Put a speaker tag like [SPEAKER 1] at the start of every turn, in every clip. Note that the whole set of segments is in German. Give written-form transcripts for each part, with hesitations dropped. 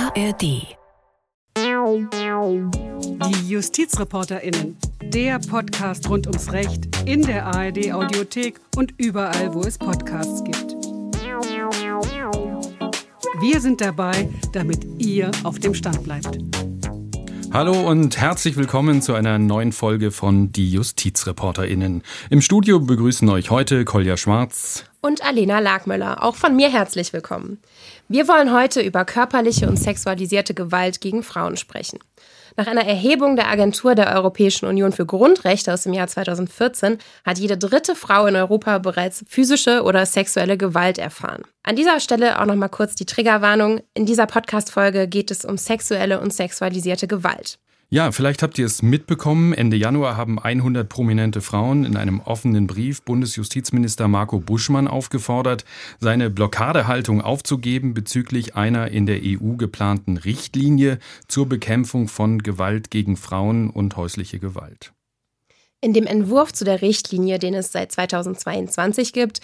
[SPEAKER 1] ARD.
[SPEAKER 2] Die JustizreporterInnen, der Podcast rund ums Recht in der ARD-Audiothek und überall, wo es Podcasts gibt. Wir sind dabei, damit ihr auf dem Stand bleibt.
[SPEAKER 3] Hallo und herzlich willkommen zu einer neuen Folge von Die JustizreporterInnen. Im Studio begrüßen euch heute Kolja Schwarz
[SPEAKER 4] und Alena Lagmöller. Auch von mir herzlich willkommen. Wir wollen heute über körperliche und sexualisierte Gewalt gegen Frauen sprechen. Nach einer Erhebung der Agentur der Europäischen Union für Grundrechte aus dem Jahr 2014 hat jede dritte Frau in Europa bereits physische oder sexuelle Gewalt erfahren. An dieser Stelle auch noch mal kurz die Triggerwarnung. In dieser Podcast-Folge geht es um sexuelle und sexualisierte Gewalt.
[SPEAKER 3] Ja, vielleicht habt ihr es mitbekommen. Ende Januar haben 100 prominente Frauen in einem offenen Brief Bundesjustizminister Marco Buschmann aufgefordert, seine Blockadehaltung aufzugeben bezüglich einer in der EU geplanten Richtlinie zur Bekämpfung von Gewalt gegen Frauen und häusliche Gewalt.
[SPEAKER 4] In dem Entwurf zu der Richtlinie, den es seit 2022 gibt,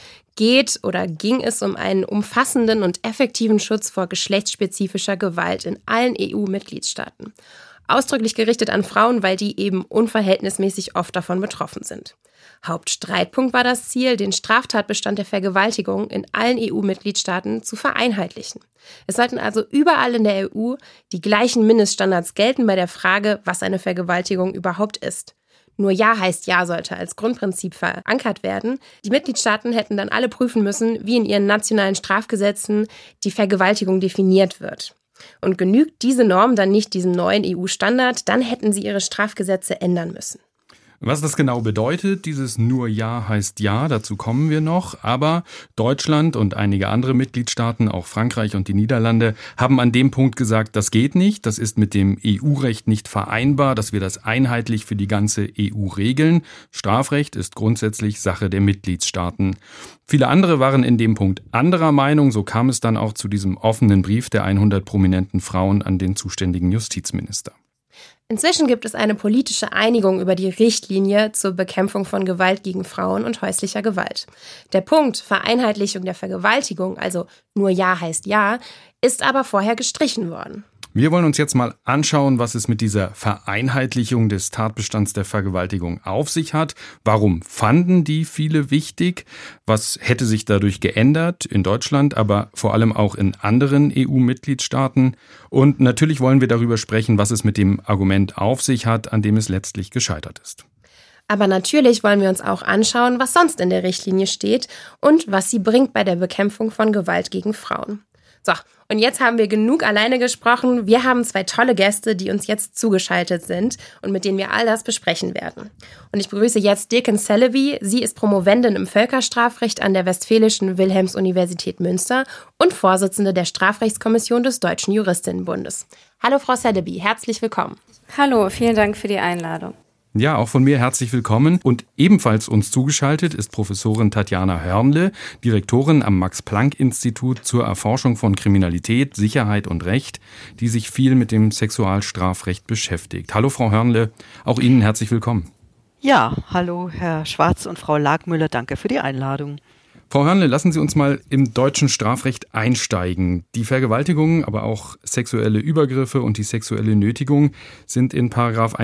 [SPEAKER 4] ging es um einen umfassenden und effektiven Schutz vor geschlechtsspezifischer Gewalt in allen EU-Mitgliedstaaten. Ausdrücklich gerichtet an Frauen, weil die eben unverhältnismäßig oft davon betroffen sind. Hauptstreitpunkt war das Ziel, den Straftatbestand der Vergewaltigung in allen EU-Mitgliedstaaten zu vereinheitlichen. Es sollten also überall in der EU die gleichen Mindeststandards gelten bei der Frage, was eine Vergewaltigung überhaupt ist. Nur Ja heißt Ja sollte als Grundprinzip verankert werden. Die Mitgliedstaaten hätten dann alle prüfen müssen, wie in ihren nationalen Strafgesetzen die Vergewaltigung definiert wird. Und genügt diese Norm dann nicht diesem neuen EU-Standard, dann hätten sie ihre Strafgesetze ändern müssen.
[SPEAKER 3] Was das genau bedeutet, dieses nur Ja heißt Ja, dazu kommen wir noch. Aber Deutschland und einige andere Mitgliedstaaten, auch Frankreich und die Niederlande, haben an dem Punkt gesagt, das geht nicht, das ist mit dem EU-Recht nicht vereinbar, dass wir das einheitlich für die ganze EU regeln. Strafrecht ist grundsätzlich Sache der Mitgliedstaaten. Viele andere waren in dem Punkt anderer Meinung, so kam es dann auch zu diesem offenen Brief der 100 prominenten Frauen an den zuständigen Justizminister.
[SPEAKER 4] Inzwischen gibt es eine politische Einigung über die Richtlinie zur Bekämpfung von Gewalt gegen Frauen und häuslicher Gewalt. Der Punkt Vereinheitlichung der Vergewaltigung, also nur Ja heißt Ja, ist aber vorher gestrichen worden.
[SPEAKER 3] Wir wollen uns jetzt mal anschauen, was es mit dieser Vereinheitlichung des Tatbestands der Vergewaltigung auf sich hat. Warum fanden die viele wichtig? Was hätte sich dadurch geändert in Deutschland, aber vor allem auch in anderen EU-Mitgliedstaaten? Und natürlich wollen wir darüber sprechen, was es mit dem Argument auf sich hat, an dem es letztlich gescheitert ist.
[SPEAKER 4] Aber natürlich wollen wir uns auch anschauen, was sonst in der Richtlinie steht und was sie bringt bei der Bekämpfung von Gewalt gegen Frauen. So, und jetzt haben wir genug alleine gesprochen. Wir haben 2 tolle Gäste, die uns jetzt zugeschaltet sind und mit denen wir all das besprechen werden. Und ich begrüße jetzt Dirken Celebi. Sie ist Promovendin im Völkerstrafrecht an der Westfälischen Wilhelms-Universität Münster und Vorsitzende der Strafrechtskommission des Deutschen Juristinnenbundes. Hallo Frau Celebi, herzlich willkommen.
[SPEAKER 5] Hallo, vielen Dank für die Einladung.
[SPEAKER 3] Ja, auch von mir herzlich willkommen. Und ebenfalls uns zugeschaltet ist Professorin Tatjana Hörnle, Direktorin am Max-Planck-Institut zur Erforschung von Kriminalität, Sicherheit und Recht, die sich viel mit dem Sexualstrafrecht beschäftigt. Hallo Frau Hörnle, auch Ihnen herzlich willkommen.
[SPEAKER 6] Ja, hallo Herr Schwarz und Frau Lagmöller, danke für die Einladung.
[SPEAKER 3] Frau Hörnle, lassen Sie uns mal im deutschen Strafrecht einsteigen. Die Vergewaltigung, aber auch sexuelle Übergriffe und die sexuelle Nötigung sind in §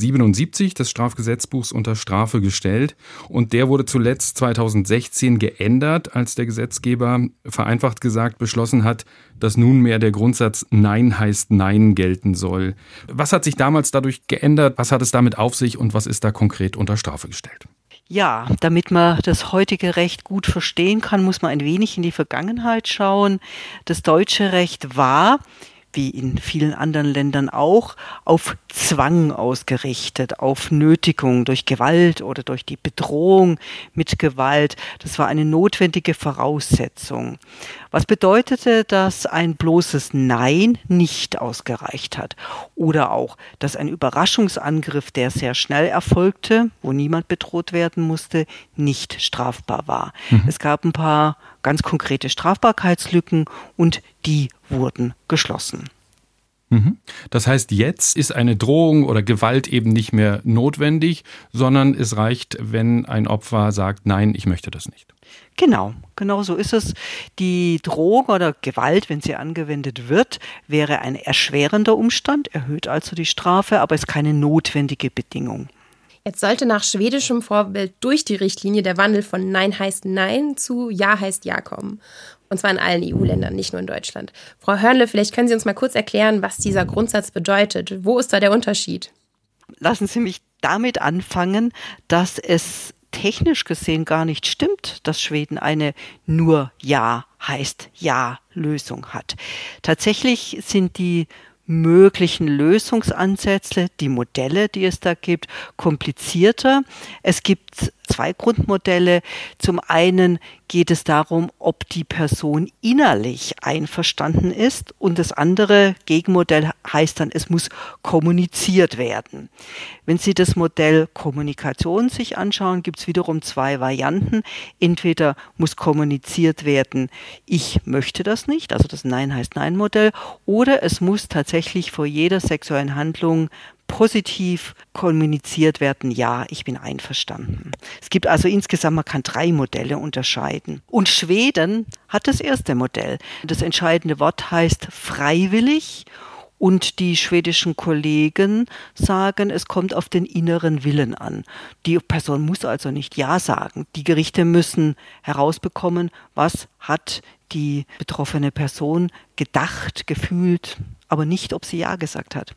[SPEAKER 3] 177 des Strafgesetzbuchs unter Strafe gestellt. Und der wurde zuletzt 2016 geändert, als der Gesetzgeber vereinfacht gesagt beschlossen hat, dass nunmehr der Grundsatz Nein heißt Nein gelten soll. Was hat sich damals dadurch geändert? Was hat es damit auf sich und was ist da konkret unter Strafe gestellt?
[SPEAKER 6] Ja, damit man das heutige Recht gut verstehen kann, muss man ein wenig in die Vergangenheit schauen. Das deutsche Recht war, wie in vielen anderen Ländern auch, auf Zwang ausgerichtet, auf Nötigung durch Gewalt oder durch die Bedrohung mit Gewalt. Das war eine notwendige Voraussetzung. Was bedeutete, dass ein bloßes Nein nicht ausgereicht hat. Oder auch, dass ein Überraschungsangriff, der sehr schnell erfolgte, wo niemand bedroht werden musste, nicht strafbar war. Es gab ein paar ganz konkrete Strafbarkeitslücken und die wurden geschlossen.
[SPEAKER 3] Das heißt, jetzt ist eine Drohung oder Gewalt eben nicht mehr notwendig, sondern es reicht, wenn ein Opfer sagt, nein, ich möchte das nicht.
[SPEAKER 6] Genau so ist es. Die Drohung oder Gewalt, wenn sie angewendet wird, wäre ein erschwerender Umstand, erhöht also die Strafe, aber ist keine notwendige Bedingung.
[SPEAKER 4] Jetzt sollte nach schwedischem Vorbild durch die Richtlinie der Wandel von Nein heißt Nein zu Ja heißt Ja kommen. Und zwar in allen EU-Ländern, nicht nur in Deutschland. Frau Hörnle, vielleicht können Sie uns mal kurz erklären, was dieser Grundsatz bedeutet. Wo ist da der Unterschied?
[SPEAKER 6] Lassen Sie mich damit anfangen, dass es technisch gesehen gar nicht stimmt, dass Schweden eine nur Ja heißt Ja-Lösung hat. Tatsächlich sind die möglichen Lösungsansätze, die Modelle, die es da gibt, komplizierter. Es gibt 2 Grundmodelle. Zum einen geht es darum, ob die Person innerlich einverstanden ist, und das andere Gegenmodell heißt dann, es muss kommuniziert werden. Wenn Sie das Modell Kommunikation sich anschauen, gibt es wiederum 2 Varianten. Entweder muss kommuniziert werden, ich möchte das nicht, also das Nein heißt Nein-Modell, oder es muss tatsächlich vor jeder sexuellen Handlung positiv kommuniziert werden, ja, ich bin einverstanden. Es gibt also insgesamt, man kann 3 Modelle unterscheiden. Und Schweden hat das erste Modell. Das entscheidende Wort heißt freiwillig, und die schwedischen Kollegen sagen, es kommt auf den inneren Willen an. Die Person muss also nicht Ja sagen. Die Gerichte müssen herausbekommen, was hat die betroffene Person gedacht, gefühlt, aber nicht, ob sie Ja gesagt hat.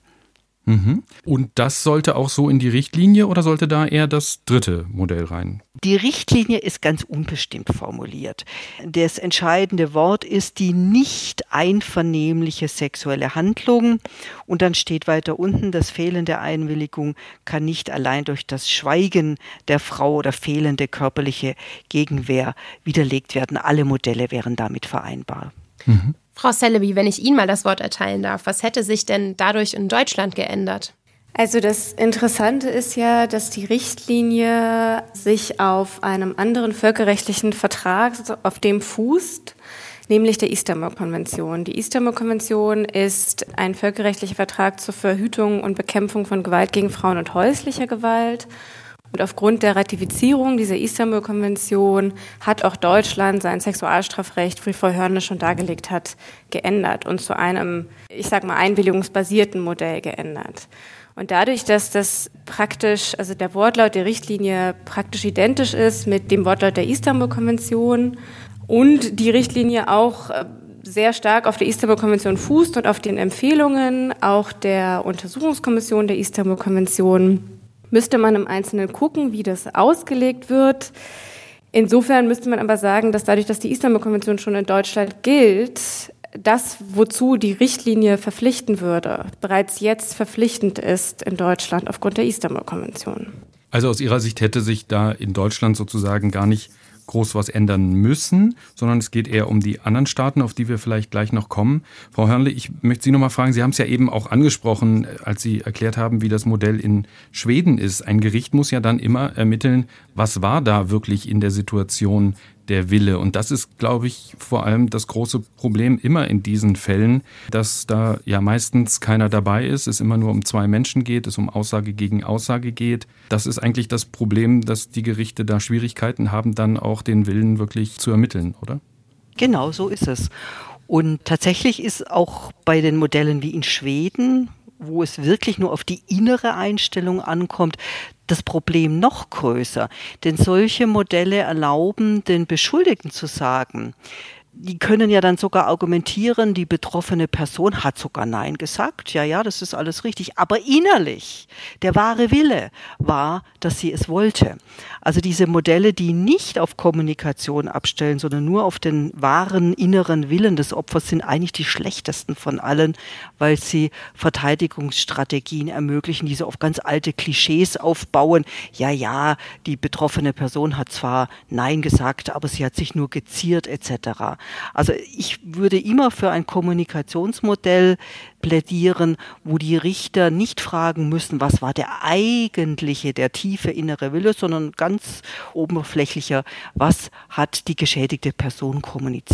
[SPEAKER 3] Und das sollte auch so in die Richtlinie oder sollte da eher das dritte Modell rein?
[SPEAKER 6] Die Richtlinie ist ganz unbestimmt formuliert. Das entscheidende Wort ist die nicht einvernehmliche sexuelle Handlung. Und dann steht weiter unten, das Fehlen der Einwilligung kann nicht allein durch das Schweigen der Frau oder fehlende körperliche Gegenwehr widerlegt werden. Alle Modelle wären damit vereinbar.
[SPEAKER 4] Frau Celebi, wenn ich Ihnen mal das Wort erteilen darf, was hätte sich denn dadurch in Deutschland geändert?
[SPEAKER 5] Also das Interessante ist ja, dass die Richtlinie sich auf einem anderen völkerrechtlichen Vertrag, auf dem fußt, nämlich der Istanbul-Konvention. Die Istanbul-Konvention ist ein völkerrechtlicher Vertrag zur Verhütung und Bekämpfung von Gewalt gegen Frauen und häuslicher Gewalt. Und aufgrund der Ratifizierung dieser Istanbul-Konvention hat auch Deutschland sein Sexualstrafrecht, wie Frau Hörnle schon dargelegt hat, geändert und zu einem, einwilligungsbasierten Modell geändert. Und dadurch, dass das praktisch, also der Wortlaut der Richtlinie praktisch identisch ist mit dem Wortlaut der Istanbul-Konvention und die Richtlinie auch sehr stark auf der Istanbul-Konvention fußt und auf den Empfehlungen auch der Untersuchungskommission der Istanbul-Konvention, müsste man im Einzelnen gucken, wie das ausgelegt wird. Insofern müsste man aber sagen, dass dadurch, dass die Istanbul-Konvention schon in Deutschland gilt, das, wozu die Richtlinie verpflichten würde, bereits jetzt verpflichtend ist in Deutschland aufgrund der Istanbul-Konvention.
[SPEAKER 3] Also aus Ihrer Sicht hätte sich da in Deutschland sozusagen gar nicht groß was ändern müssen, sondern es geht eher um die anderen Staaten, auf die wir vielleicht gleich noch kommen. Frau Hörnle, ich möchte Sie noch mal fragen, Sie haben es ja eben auch angesprochen, als Sie erklärt haben, wie das Modell in Schweden ist. Ein Gericht muss ja dann immer ermitteln, was war da wirklich in der Situation der Wille. Und das ist, glaube ich, vor allem das große Problem immer in diesen Fällen, dass da ja meistens keiner dabei ist, es immer nur um 2 Menschen geht, es um Aussage gegen Aussage geht. Das ist eigentlich das Problem, dass die Gerichte da Schwierigkeiten haben, dann auch den Willen wirklich zu ermitteln, oder?
[SPEAKER 6] Genau, so ist es. Und tatsächlich ist auch bei den Modellen wie in Schweden, wo es wirklich nur auf die innere Einstellung ankommt, das Problem noch größer. Denn solche Modelle erlauben den Beschuldigten zu sagen, die können ja dann sogar argumentieren, die betroffene Person hat sogar Nein gesagt. Ja, das ist alles richtig. Aber innerlich, der wahre Wille war, dass sie es wollte. Also diese Modelle, die nicht auf Kommunikation abstellen, sondern nur auf den wahren inneren Willen des Opfers, sind eigentlich die schlechtesten von allen, weil sie Verteidigungsstrategien ermöglichen, die so auf ganz alte Klischees aufbauen. Ja, die betroffene Person hat zwar Nein gesagt, aber sie hat sich nur geziert etc. Also ich würde immer für ein Kommunikationsmodell plädieren, wo die Richter nicht fragen müssen, was war der eigentliche, der tiefe innere Wille, sondern ganz oberflächlicher, was hat die geschädigte Person kommuniziert.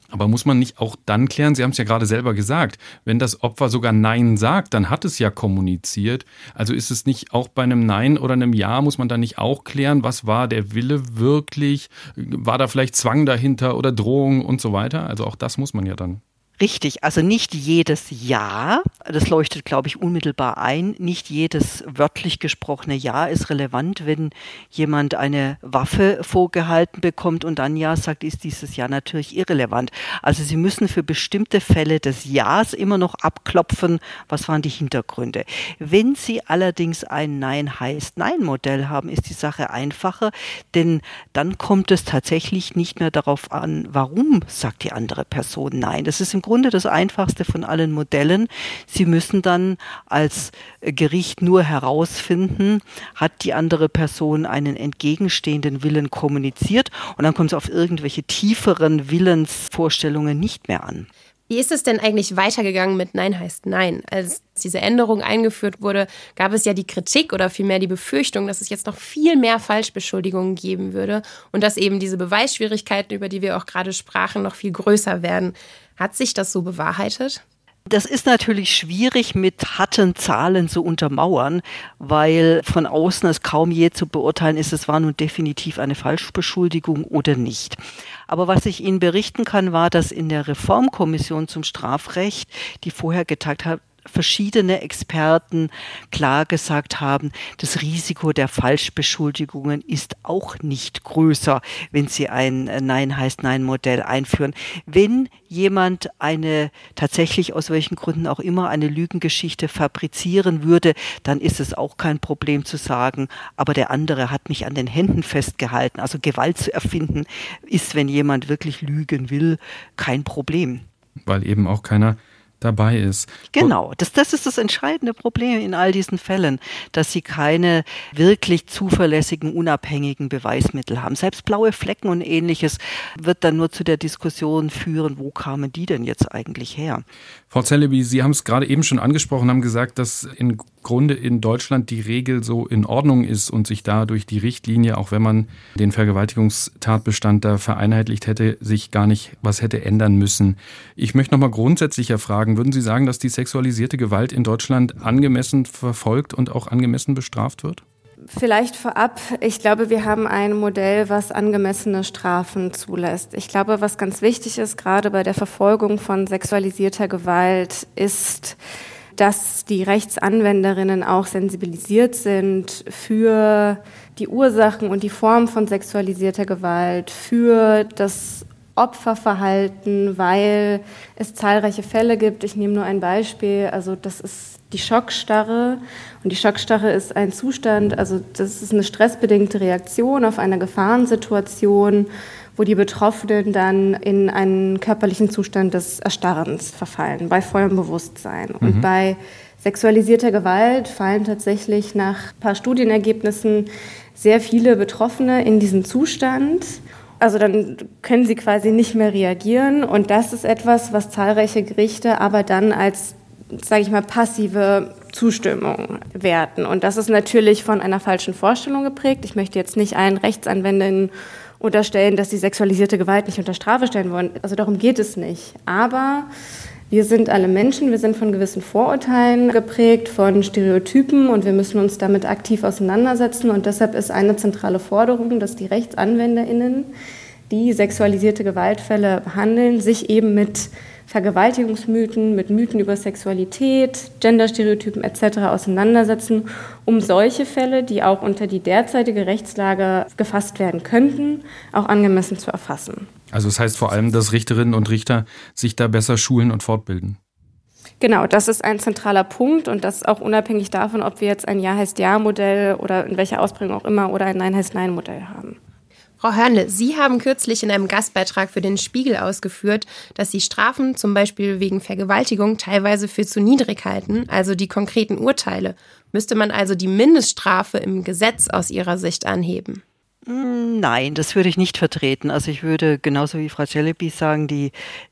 [SPEAKER 3] Aber muss man nicht auch dann klären, Sie haben es ja gerade selber gesagt, wenn das Opfer sogar Nein sagt, dann hat es ja kommuniziert. Also ist es nicht auch bei einem Nein oder einem Ja, muss man dann nicht auch klären, was war der Wille wirklich? War da vielleicht Zwang dahinter oder Drohung und so weiter? Also auch das muss man ja dann.
[SPEAKER 6] Richtig, also nicht jedes Ja, das leuchtet, glaube ich, unmittelbar ein, nicht jedes wörtlich gesprochene Ja ist relevant. Wenn jemand eine Waffe vorgehalten bekommt und dann Ja sagt, ist dieses Ja natürlich irrelevant. Also Sie müssen für bestimmte Fälle des Ja's immer noch abklopfen, was waren die Hintergründe. Wenn Sie allerdings ein Nein heißt Nein-Modell haben, ist die Sache einfacher, denn dann kommt es tatsächlich nicht mehr darauf an, warum sagt die andere Person Nein. Das ist im Grunde das einfachste von allen Modellen. Sie müssen dann als Gericht nur herausfinden, hat die andere Person einen entgegenstehenden Willen kommuniziert, und dann kommt es auf irgendwelche tieferen Willensvorstellungen nicht mehr an.
[SPEAKER 4] Wie ist es denn eigentlich weitergegangen mit Nein heißt Nein? Als diese Änderung eingeführt wurde, gab es ja die Kritik oder vielmehr die Befürchtung, dass es jetzt noch viel mehr Falschbeschuldigungen geben würde und dass eben diese Beweisschwierigkeiten, über die wir auch gerade sprachen, noch viel größer werden. Hat sich das so bewahrheitet?
[SPEAKER 6] Das ist natürlich schwierig mit harten Zahlen zu untermauern, weil von außen es kaum je zu beurteilen ist, es war nun definitiv eine Falschbeschuldigung oder nicht. Aber was ich Ihnen berichten kann, war, dass in der Reformkommission zum Strafrecht, die vorher getagt hat, verschiedene Experten klar gesagt haben, das Risiko der Falschbeschuldigungen ist auch nicht größer, wenn Sie ein Nein heißt Nein-Modell einführen. Wenn jemand tatsächlich aus welchen Gründen auch immer eine Lügengeschichte fabrizieren würde, dann ist es auch kein Problem zu sagen, aber der andere hat mich an den Händen festgehalten. Also Gewalt zu erfinden ist, wenn jemand wirklich lügen will, kein Problem.
[SPEAKER 3] Weil eben auch keiner dabei ist.
[SPEAKER 6] Genau, das ist das entscheidende Problem in all diesen Fällen, dass sie keine wirklich zuverlässigen, unabhängigen Beweismittel haben. Selbst blaue Flecken und Ähnliches wird dann nur zu der Diskussion führen, wo kamen die denn jetzt eigentlich her?
[SPEAKER 3] Frau Celebi, Sie haben es gerade eben schon angesprochen, haben gesagt, dass im Grunde in Deutschland die Regel so in Ordnung ist und sich da durch die Richtlinie, auch wenn man den Vergewaltigungstatbestand da vereinheitlicht hätte, sich gar nicht was hätte ändern müssen. Ich möchte nochmal grundsätzlicher fragen, würden Sie sagen, dass die sexualisierte Gewalt in Deutschland angemessen verfolgt und auch angemessen bestraft wird?
[SPEAKER 5] Vielleicht vorab, ich glaube, wir haben ein Modell, was angemessene Strafen zulässt. Ich glaube, was ganz wichtig ist, gerade bei der Verfolgung von sexualisierter Gewalt, ist, dass die Rechtsanwenderinnen auch sensibilisiert sind für die Ursachen und die Form von sexualisierter Gewalt, für das Opferverhalten, weil es zahlreiche Fälle gibt. Ich nehme nur ein Beispiel, also das ist die Schockstarre, und die Schockstarre ist ein Zustand, also das ist eine stressbedingte Reaktion auf eine Gefahrensituation, wo die Betroffenen dann in einen körperlichen Zustand des Erstarrens verfallen, bei vollem Bewusstsein. Und bei sexualisierter Gewalt fallen tatsächlich nach ein paar Studienergebnissen sehr viele Betroffene in diesen Zustand. Also dann können sie quasi nicht mehr reagieren, und das ist etwas, was zahlreiche Gerichte aber dann als, sage ich mal, passive Zustimmung werten. Und das ist natürlich von einer falschen Vorstellung geprägt. Ich möchte jetzt nicht allen Rechtsanwendern unterstellen, dass sie sexualisierte Gewalt nicht unter Strafe stellen wollen. Also darum geht es nicht. Aber wir sind alle Menschen, wir sind von gewissen Vorurteilen geprägt, von Stereotypen, und wir müssen uns damit aktiv auseinandersetzen. Und deshalb ist eine zentrale Forderung, dass die RechtsanwenderInnen, die sexualisierte Gewaltfälle behandeln, sich eben mit Vergewaltigungsmythen, mit Mythen über Sexualität, Genderstereotypen etc. auseinandersetzen, um solche Fälle, die auch unter die derzeitige Rechtslage gefasst werden könnten, auch angemessen zu erfassen.
[SPEAKER 3] Also das heißt vor allem, dass Richterinnen und Richter sich da besser schulen und fortbilden.
[SPEAKER 5] Genau, das ist ein zentraler Punkt, und das auch unabhängig davon, ob wir jetzt ein Ja-heißt-Ja-Modell oder in welcher Ausprägung auch immer oder ein Nein-heißt-Nein-Modell haben.
[SPEAKER 4] Frau Hörnle, Sie haben kürzlich in einem Gastbeitrag für den Spiegel ausgeführt, dass Sie Strafen zum Beispiel wegen Vergewaltigung teilweise für zu niedrig halten, also die konkreten Urteile. Müsste man also die Mindeststrafe im Gesetz aus Ihrer Sicht anheben?
[SPEAKER 6] Nein, das würde ich nicht vertreten. Also ich würde genauso wie Frau Celebi sagen, die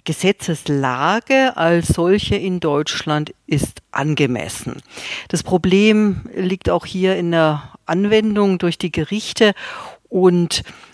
[SPEAKER 6] Gesetzeslage als solche in Deutschland ist angemessen. Das Problem liegt auch hier in der Anwendung durch die Gerichte, und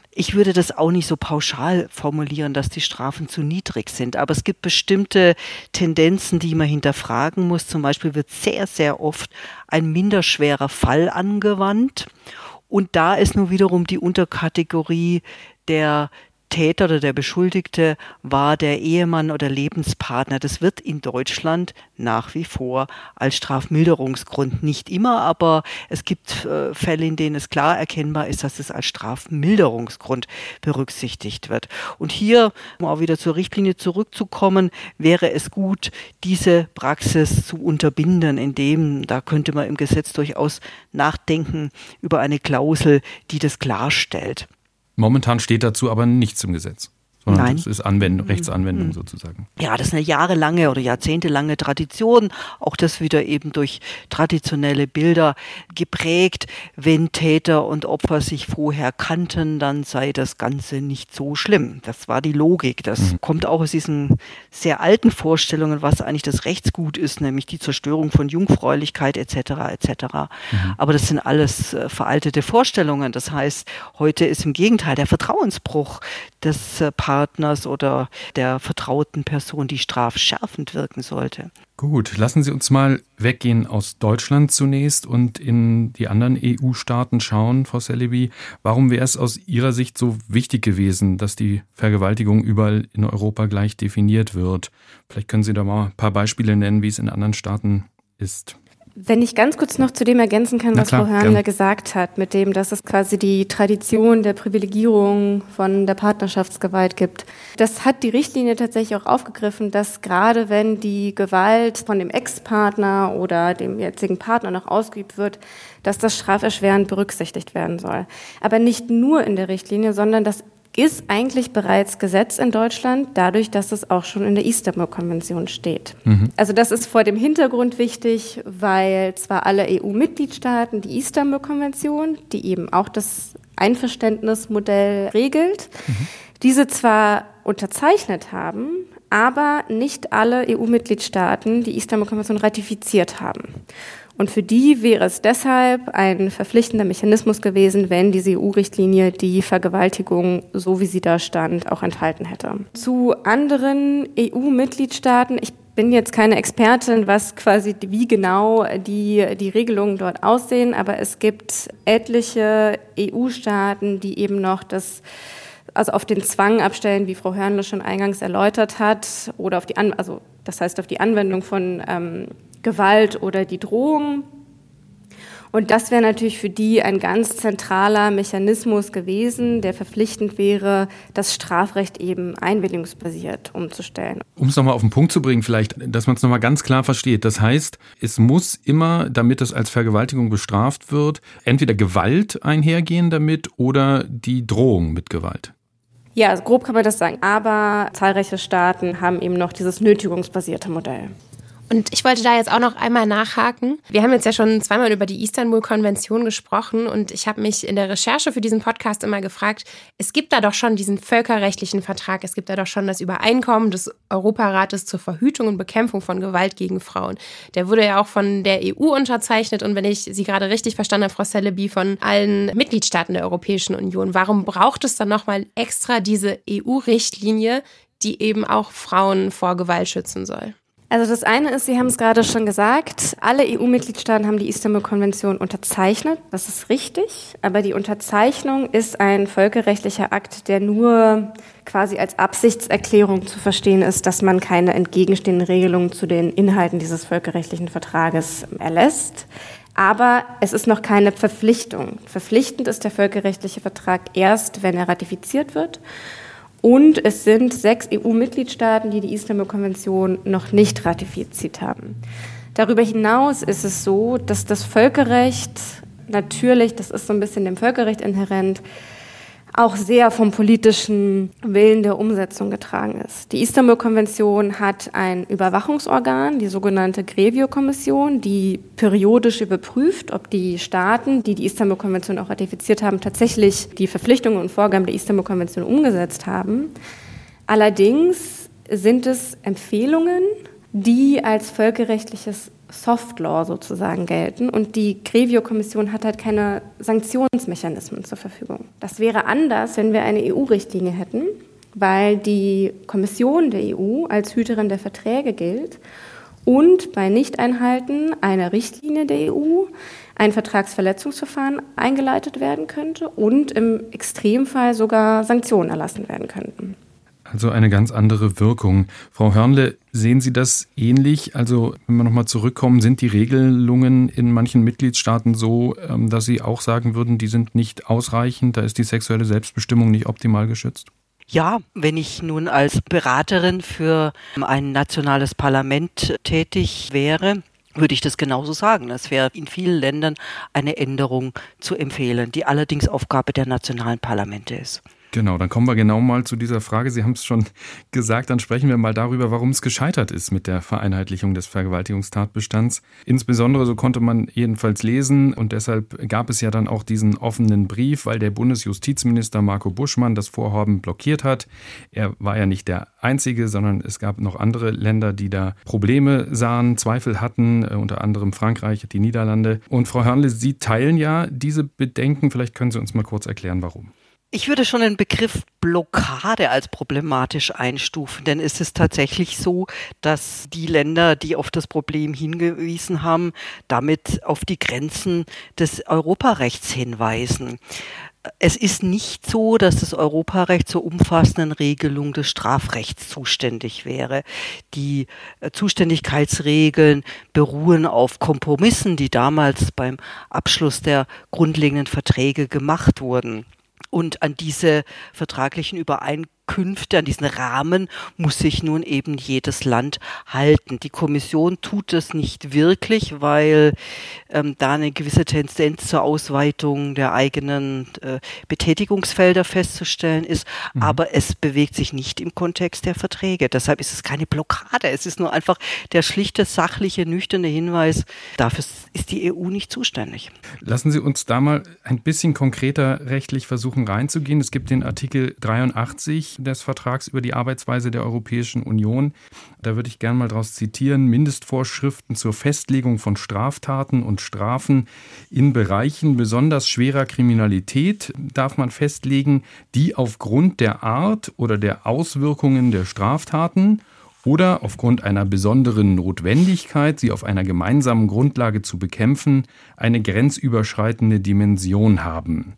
[SPEAKER 6] Ich würde das auch nicht so pauschal formulieren, dass die Strafen zu niedrig sind. Aber es gibt bestimmte Tendenzen, die man hinterfragen muss. Zum Beispiel wird sehr, sehr oft ein minderschwerer Fall angewandt. Und da ist nun wiederum die Unterkategorie der Täter oder der Beschuldigte war der Ehemann oder Lebenspartner. Das wird in Deutschland nach wie vor als Strafmilderungsgrund, nicht immer, aber es gibt Fälle, in denen es klar erkennbar ist, dass es als Strafmilderungsgrund berücksichtigt wird. Und hier, um auch wieder zur Richtlinie zurückzukommen, wäre es gut, diese Praxis zu unterbinden, indem, da könnte man im Gesetz durchaus nachdenken über eine Klausel, die das klarstellt.
[SPEAKER 3] Momentan steht dazu aber nichts im Gesetz, sondern
[SPEAKER 6] Nein.
[SPEAKER 3] das ist Rechtsanwendung sozusagen.
[SPEAKER 6] Ja, das ist eine jahrelange oder jahrzehntelange Tradition, auch das wieder eben durch traditionelle Bilder geprägt. Wenn Täter und Opfer sich vorher kannten, dann sei das Ganze nicht so schlimm. Das war die Logik. Das kommt auch aus diesen sehr alten Vorstellungen, was eigentlich das Rechtsgut ist, nämlich die Zerstörung von Jungfräulichkeit etc. etc. Aber das sind alles veraltete Vorstellungen. Das heißt, heute ist im Gegenteil der Vertrauensbruch des Partners oder der vertrauten Person, die strafschärfend wirken sollte.
[SPEAKER 3] Gut, lassen Sie uns mal weggehen aus Deutschland zunächst und in die anderen EU-Staaten schauen, Frau Celebi. Warum wäre es aus Ihrer Sicht so wichtig gewesen, dass die Vergewaltigung überall in Europa gleich definiert wird? Vielleicht können Sie da mal ein paar Beispiele nennen, wie es in anderen Staaten ist.
[SPEAKER 5] Wenn ich ganz kurz noch zu dem ergänzen kann, was Frau Hörnle gesagt hat, mit dem, dass es quasi die Tradition der Privilegierung von der Partnerschaftsgewalt gibt. Das hat die Richtlinie tatsächlich auch aufgegriffen, dass gerade wenn die Gewalt von dem Ex-Partner oder dem jetzigen Partner noch ausgeübt wird, dass das straferschwerend berücksichtigt werden soll. Aber nicht nur in der Richtlinie, sondern das ist eigentlich bereits Gesetz in Deutschland, dadurch, dass es auch schon in der Istanbul-Konvention steht. Also das ist vor dem Hintergrund wichtig, weil zwar alle EU-Mitgliedstaaten die Istanbul-Konvention, die eben auch das Einverständnismodell regelt, diese zwar unterzeichnet haben, aber nicht alle EU-Mitgliedstaaten die Istanbul-Konvention ratifiziert haben. Und für die wäre es deshalb ein verpflichtender Mechanismus gewesen, wenn diese EU-Richtlinie die Vergewaltigung, so wie sie da stand, auch enthalten hätte. Zu anderen EU-Mitgliedstaaten, ich bin jetzt keine Expertin, was quasi wie genau die Regelungen dort aussehen, aber es gibt etliche EU-Staaten, die eben noch also auf den Zwang abstellen, wie Frau Hörnle schon eingangs erläutert hat, oder auf die Anwendung von Gewalt oder die Drohung. Und das wäre natürlich für die ein ganz zentraler Mechanismus gewesen, der verpflichtend wäre, das Strafrecht eben einwilligungsbasiert umzustellen.
[SPEAKER 3] Um es nochmal auf den Punkt zu bringen, vielleicht, dass man es nochmal ganz klar versteht. Das heißt, es muss immer, damit es als Vergewaltigung bestraft wird, entweder Gewalt einhergehen damit oder die Drohung mit Gewalt.
[SPEAKER 5] Ja, also grob kann man das sagen. Aber zahlreiche Staaten haben eben noch dieses nötigungsbasierte Modell.
[SPEAKER 4] Und ich wollte da jetzt auch noch einmal nachhaken. Wir haben jetzt ja schon zweimal über die Istanbul-Konvention gesprochen und ich habe mich in der Recherche für diesen Podcast immer gefragt, es gibt da doch schon diesen völkerrechtlichen Vertrag, es gibt da doch schon das Übereinkommen des Europarates zur Verhütung und Bekämpfung von Gewalt gegen Frauen. Der wurde ja auch von der EU unterzeichnet und wenn ich Sie gerade richtig verstanden habe, Frau Celebi, von allen Mitgliedstaaten der Europäischen Union. Warum braucht es dann nochmal extra diese EU-Richtlinie, die eben auch Frauen vor Gewalt schützen soll?
[SPEAKER 5] Also das eine ist, Sie haben es gerade schon gesagt, alle EU-Mitgliedstaaten haben die Istanbul-Konvention unterzeichnet. Das ist richtig, aber die Unterzeichnung ist ein völkerrechtlicher Akt, der nur quasi als Absichtserklärung zu verstehen ist, dass man keine entgegenstehenden Regelungen zu den Inhalten dieses völkerrechtlichen Vertrages erlässt. Aber es ist noch keine Verpflichtung. Verpflichtend ist der völkerrechtliche Vertrag erst, wenn er ratifiziert wird. Und es sind 6 EU-Mitgliedstaaten, die die Istanbul-Konvention noch nicht ratifiziert haben. Darüber hinaus ist es so, dass das Völkerrecht natürlich, das ist so ein bisschen dem Völkerrecht inhärent, auch sehr vom politischen Willen der Umsetzung getragen ist. Die Istanbul-Konvention hat ein Überwachungsorgan, die sogenannte Grevio-Kommission, die periodisch überprüft, ob die Staaten, die die Istanbul-Konvention auch ratifiziert haben, tatsächlich die Verpflichtungen und Vorgaben der Istanbul-Konvention umgesetzt haben. Allerdings sind es Empfehlungen, die als völkerrechtliches Softlaw sozusagen gelten. Und die Grevio-Kommission hat halt keine Sanktionsmechanismen zur Verfügung. Das wäre anders, wenn wir eine EU-Richtlinie hätten, weil die Kommission der EU als Hüterin der Verträge gilt und bei Nichteinhalten einer Richtlinie der EU ein Vertragsverletzungsverfahren eingeleitet werden könnte und im Extremfall sogar Sanktionen erlassen werden könnten.
[SPEAKER 3] Also eine ganz andere Wirkung. Frau Hörnle, sehen Sie das ähnlich? Also wenn wir nochmal zurückkommen, sind die Regelungen in manchen Mitgliedstaaten so, dass Sie auch sagen würden, die sind nicht ausreichend, da ist die sexuelle Selbstbestimmung nicht optimal geschützt?
[SPEAKER 6] Ja, wenn ich nun als Beraterin für ein nationales Parlament tätig wäre, würde ich das genauso sagen. Es wäre in vielen Ländern eine Änderung zu empfehlen, die allerdings Aufgabe der nationalen Parlamente ist.
[SPEAKER 3] Genau, dann kommen wir genau mal zu dieser Frage. Sie haben es schon gesagt, dann sprechen wir mal darüber, warum es gescheitert ist mit der Vereinheitlichung des Vergewaltigungstatbestands. Insbesondere, so konnte man jedenfalls lesen, und deshalb gab es ja dann auch diesen offenen Brief, weil der Bundesjustizminister Marco Buschmann das Vorhaben blockiert hat. Er war ja nicht der Einzige, sondern es gab noch andere Länder, die da Probleme sahen, Zweifel hatten, unter anderem Frankreich, die Niederlande. Und Frau Hörnle, Sie teilen ja diese Bedenken. Vielleicht können Sie uns mal kurz erklären, warum.
[SPEAKER 6] Ich würde schon den Begriff Blockade als problematisch einstufen, denn es ist tatsächlich so, dass die Länder, die auf das Problem hingewiesen haben, damit auf die Grenzen des Europarechts hinweisen. Es ist nicht so, dass das Europarecht zur umfassenden Regelung des Strafrechts zuständig wäre. Die Zuständigkeitsregeln beruhen auf Kompromissen, die damals beim Abschluss der grundlegenden Verträge gemacht wurden. Und an diese vertraglichen Übereinkünfte, an diesen Rahmen muss sich nun eben jedes Land halten. Die Kommission tut das nicht wirklich, weil da eine gewisse Tendenz zur Ausweitung der eigenen Betätigungsfelder festzustellen ist. Aber es bewegt sich nicht im Kontext der Verträge. Deshalb ist es keine Blockade. Es ist nur einfach der schlichte, sachliche, nüchterne Hinweis, dafür ist die EU nicht zuständig.
[SPEAKER 3] Lassen Sie uns da mal ein bisschen konkreter rechtlich versuchen reinzugehen. Es gibt den Artikel 83 des Vertrags über die Arbeitsweise der Europäischen Union. Da würde ich gerne mal daraus zitieren. Mindestvorschriften zur Festlegung von Straftaten und Strafen in Bereichen besonders schwerer Kriminalität darf man festlegen, die aufgrund der Art oder der Auswirkungen der Straftaten oder aufgrund einer besonderen Notwendigkeit, sie auf einer gemeinsamen Grundlage zu bekämpfen, eine grenzüberschreitende Dimension haben.